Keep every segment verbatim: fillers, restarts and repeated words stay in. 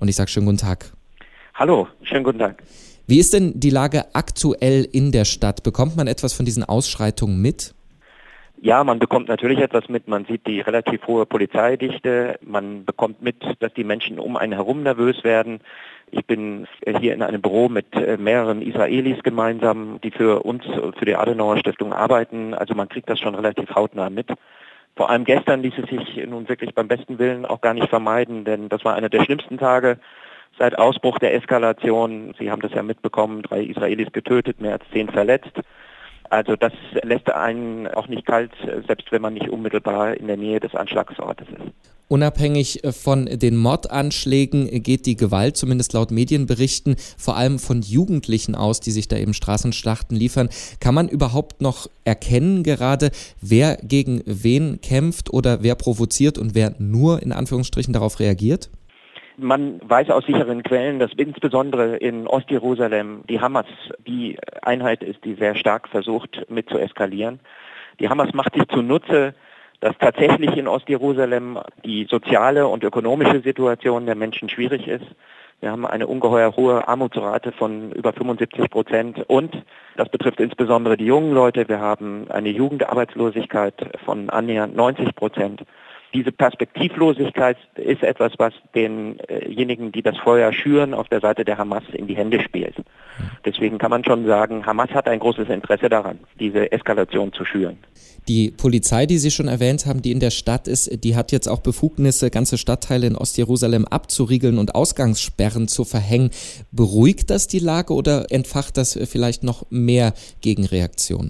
und ich sage schönen guten Tag. Hallo, schönen guten Tag. Wie ist denn die Lage aktuell in der Stadt? Bekommt man etwas von diesen Ausschreitungen mit? Ja, man bekommt natürlich etwas mit. Man sieht die relativ hohe Polizeidichte. Man bekommt mit, dass die Menschen um einen herum nervös werden. Ich bin hier in einem Büro mit mehreren Israelis gemeinsam, die für uns, für die Adenauer Stiftung arbeiten. Also man kriegt das schon relativ hautnah mit. Vor allem gestern ließ es sich nun wirklich beim besten Willen auch gar nicht vermeiden, denn das war einer der schlimmsten Tage seit Ausbruch der Eskalation. Sie haben das ja mitbekommen, drei Israelis getötet, mehr als zehn verletzt. Also das lässt einen auch nicht kalt, selbst wenn man nicht unmittelbar in der Nähe des Anschlagsortes ist. Unabhängig von den Mordanschlägen geht die Gewalt, zumindest laut Medienberichten, vor allem von Jugendlichen aus, die sich da eben Straßenschlachten liefern. Kann man überhaupt noch erkennen gerade, wer gegen wen kämpft oder wer provoziert und wer nur in Anführungsstrichen darauf reagiert? Man weiß aus sicheren Quellen, dass insbesondere in Ostjerusalem die Hamas die Einheit ist, die sehr stark versucht mit zu eskalieren. Die Hamas macht sich zunutze, dass tatsächlich in Ostjerusalem die soziale und ökonomische Situation der Menschen schwierig ist. Wir haben eine ungeheuer hohe Armutsrate von über fünfundsiebzig Prozent und das betrifft insbesondere die jungen Leute. Wir haben eine Jugendarbeitslosigkeit von annähernd neunzig Prozent. Diese Perspektivlosigkeit ist etwas, was denjenigen, die das Feuer schüren, auf der Seite der Hamas in die Hände spielt. Deswegen kann man schon sagen, Hamas hat ein großes Interesse daran, diese Eskalation zu schüren. Die Polizei, die Sie schon erwähnt haben, die in der Stadt ist, die hat jetzt auch Befugnisse, ganze Stadtteile in Ostjerusalem abzuriegeln und Ausgangssperren zu verhängen. Beruhigt das die Lage oder entfacht das vielleicht noch mehr Gegenreaktion?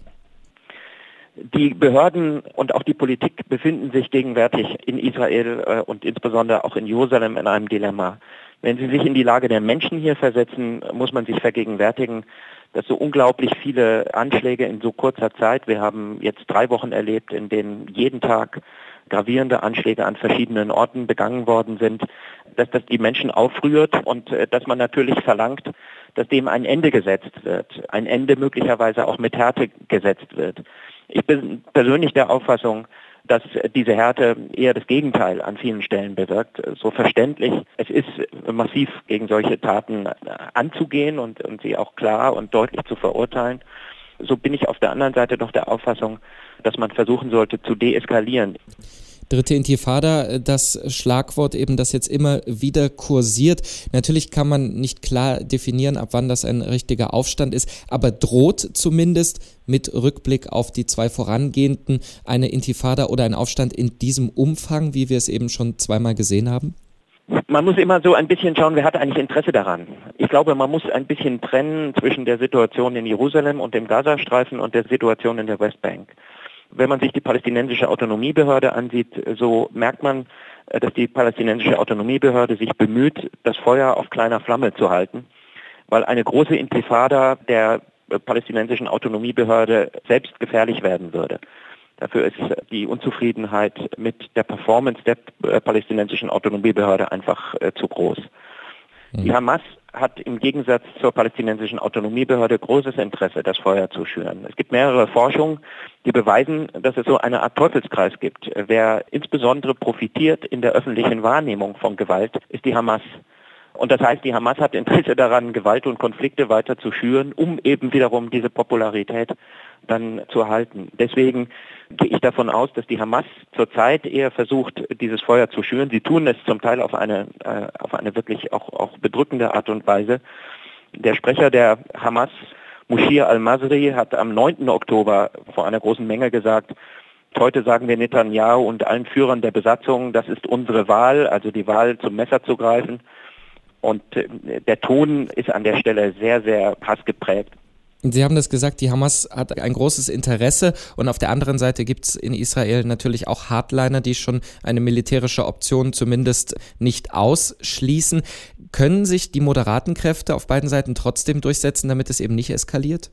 Die Behörden und auch die Politik befinden sich gegenwärtig in Israel äh, und insbesondere auch in Jerusalem in einem Dilemma. Wenn Sie sich in die Lage der Menschen hier versetzen, muss man sich vergegenwärtigen, dass so unglaublich viele Anschläge in so kurzer Zeit, wir haben jetzt drei Wochen erlebt, in denen jeden Tag gravierende Anschläge an verschiedenen Orten begangen worden sind, dass das die Menschen aufrührt und äh, dass man natürlich verlangt, dass dem ein Ende gesetzt wird, ein Ende möglicherweise auch mit Härte gesetzt wird. Ich bin persönlich der Auffassung, dass diese Härte eher das Gegenteil an vielen Stellen bewirkt. So verständlich, es ist massiv gegen solche Taten anzugehen und, und sie auch klar und deutlich zu verurteilen. So bin ich auf der anderen Seite doch der Auffassung, dass man versuchen sollte zu deeskalieren. Dritte Intifada, das Schlagwort eben, das jetzt immer wieder kursiert. Natürlich kann man nicht klar definieren, ab wann das ein richtiger Aufstand ist, aber droht zumindest mit Rückblick auf die zwei vorangehenden eine Intifada oder ein Aufstand in diesem Umfang, wie wir es eben schon zweimal gesehen haben? Man muss immer so ein bisschen schauen, wer hat eigentlich Interesse daran. Ich glaube, man muss ein bisschen trennen zwischen der Situation in Jerusalem und dem Gazastreifen und der Situation in der Westbank. Wenn man sich die palästinensische Autonomiebehörde ansieht, so merkt man, dass die palästinensische Autonomiebehörde sich bemüht, das Feuer auf kleiner Flamme zu halten, weil eine große Intifada der palästinensischen Autonomiebehörde selbst gefährlich werden würde. Dafür ist die Unzufriedenheit mit der Performance der palästinensischen Autonomiebehörde einfach äh, zu groß. Die Hamas hat im Gegensatz zur palästinensischen Autonomiebehörde großes Interesse, das Feuer zu schüren. Es gibt mehrere Forschungen, die beweisen, dass es so eine Art Teufelskreis gibt. Wer insbesondere profitiert in der öffentlichen Wahrnehmung von Gewalt, ist die Hamas. Und das heißt, die Hamas hat Interesse daran, Gewalt und Konflikte weiter zu schüren, um eben wiederum diese Popularität dann zu erhalten. Deswegen gehe ich davon aus, dass die Hamas zurzeit eher versucht, dieses Feuer zu schüren. Sie tun es zum Teil auf eine, äh, auf eine wirklich auch, auch bedrückende Art und Weise. Der Sprecher der Hamas, Moshir al-Masri, hat am neunten Oktober vor einer großen Menge gesagt, heute sagen wir Netanyahu und allen Führern der Besatzung, das ist unsere Wahl, also die Wahl zum Messer zu greifen. Und der Ton ist an der Stelle sehr, sehr hassgeprägt. Sie haben das gesagt, die Hamas hat ein großes Interesse und auf der anderen Seite gibt es in Israel natürlich auch Hardliner, die schon eine militärische Option zumindest nicht ausschließen. Können sich die moderaten Kräfte auf beiden Seiten trotzdem durchsetzen, damit es eben nicht eskaliert?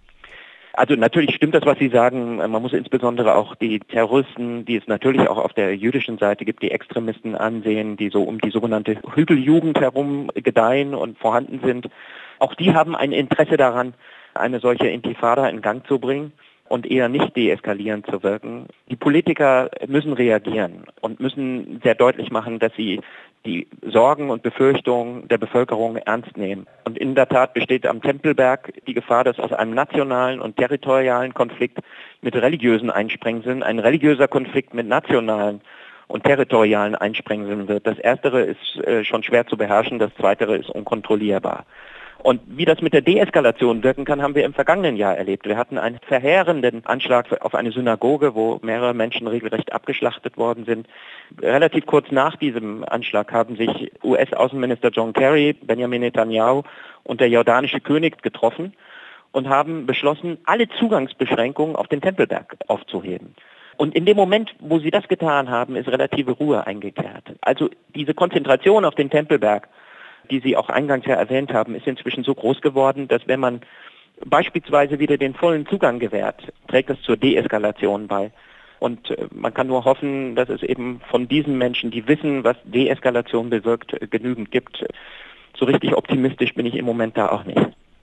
Also natürlich stimmt das, was Sie sagen. Man muss insbesondere auch die Terroristen, die es natürlich auch auf der jüdischen Seite gibt, die Extremisten ansehen, die so um die sogenannte Hügeljugend herum gedeihen und vorhanden sind. Auch die haben ein Interesse daran, eine solche Intifada in Gang zu bringen. und eher nicht deeskalierend zu wirken. Die Politiker müssen reagieren und müssen sehr deutlich machen, dass sie die Sorgen und Befürchtungen der Bevölkerung ernst nehmen. Und in der Tat besteht am Tempelberg die Gefahr, dass aus einem nationalen und territorialen Konflikt mit religiösen Einsprengseln ein religiöser Konflikt mit nationalen und territorialen Einsprengseln wird. Das Erstere ist äh, schon schwer zu beherrschen, das Zweitere ist unkontrollierbar. Und wie das mit der Deeskalation wirken kann, haben wir im vergangenen Jahr erlebt. Wir hatten einen verheerenden Anschlag auf eine Synagoge, wo mehrere Menschen regelrecht abgeschlachtet worden sind. Relativ kurz nach diesem Anschlag haben sich U S-Außenminister John Kerry, Benjamin Netanyahu und der jordanische König getroffen und haben beschlossen, alle Zugangsbeschränkungen auf den Tempelberg aufzuheben. Und in dem Moment, wo sie das getan haben, ist relative Ruhe eingekehrt. Also diese Konzentration auf den Tempelberg, die Sie auch eingangs ja erwähnt haben, ist inzwischen so groß geworden, dass wenn man beispielsweise wieder den vollen Zugang gewährt, trägt das zur Deeskalation bei. Und man kann nur hoffen, dass es eben von diesen Menschen, die wissen, was Deeskalation bewirkt, genügend gibt. So richtig optimistisch bin ich im Moment da auch nicht.